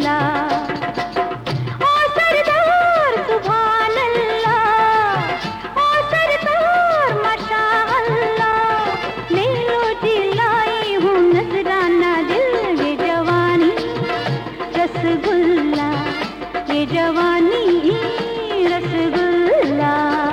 रसगुल्ला। ओ सरदार सुभान अल्लाह, ओ सरदार माशाअल्लाह, ले लो दिलाई हूँ नजराना दिल। ये जवानी रसगुल्ला, ये जवानी रसगुल्ला।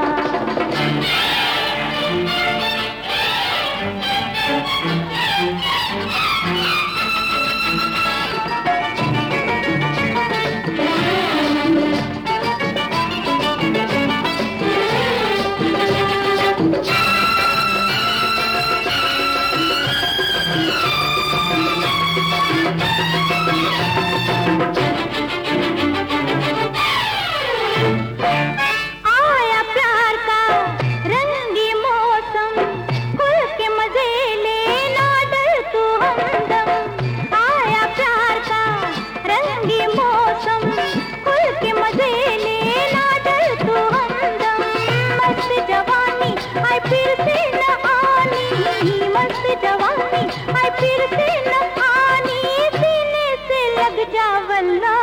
फिर से न आनी, सीने से लग जा वल्ला।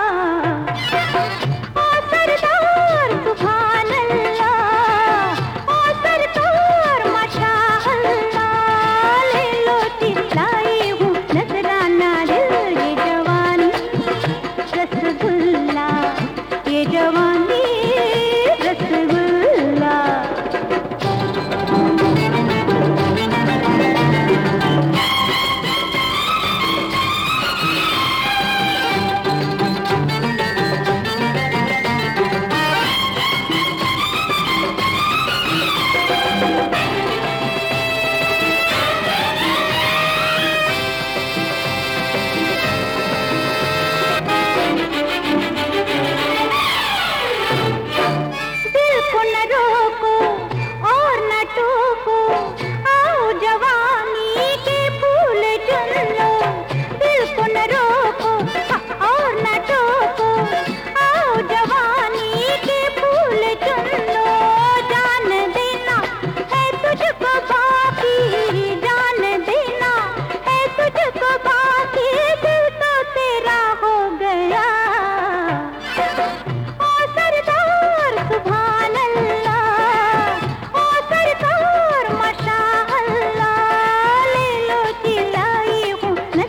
ओ सरदार सुभान अल्लाह, ओ सरदार माशाअल्लाह, ले लो दिलाई हूँ नजराना दिल। ये जवानी रसगुल्ला, ये जवानी रसगुल्ला।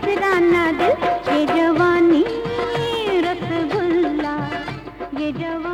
ये जवानी